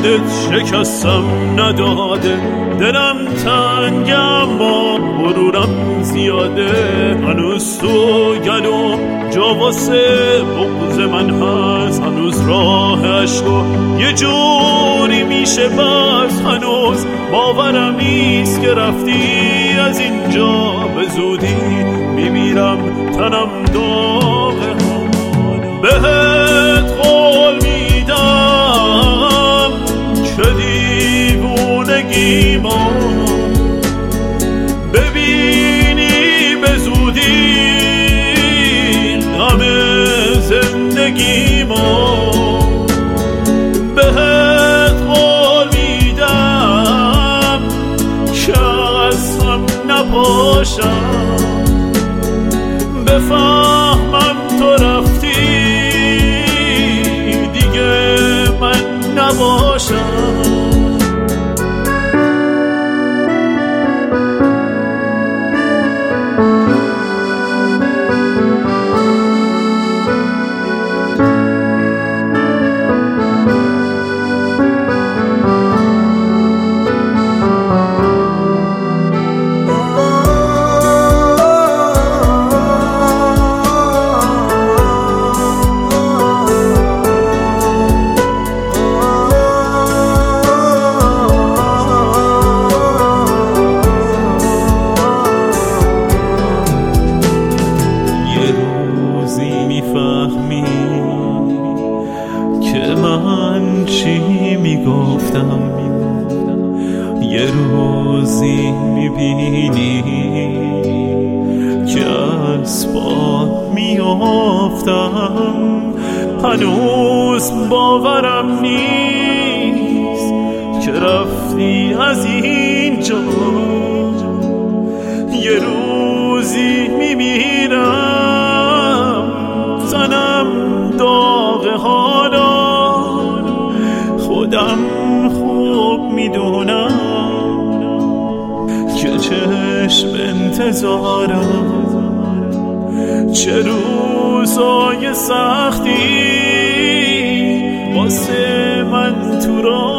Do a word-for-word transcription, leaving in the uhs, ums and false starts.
خودت شکستم نداده. دلم تنگم با غرورم زیاده، هنوز تو گلوم جا واسه بغض من هست. هنوز راه عشقو یه جوری میشه بس، هنوز باورم نیست که رفتی از اینجا به زودی. میمیرم تنم داغه، بهت قول میدم که دیوونگی ما ببینی به زودی غم زندگی ما. بهت قول میدم که از هم نباشم، بفهمم تو رفتی دیگه من نباشم. که من چی میگفتم، یه روزی میبینی که از پا میافتم. هنوز باورم نیست که رفتی از اینجا، یه روزی میمیرم تنم داغ. حالا خودم خوب میدونم که چشم انتظارم، چه روزای سختی واسه من تو را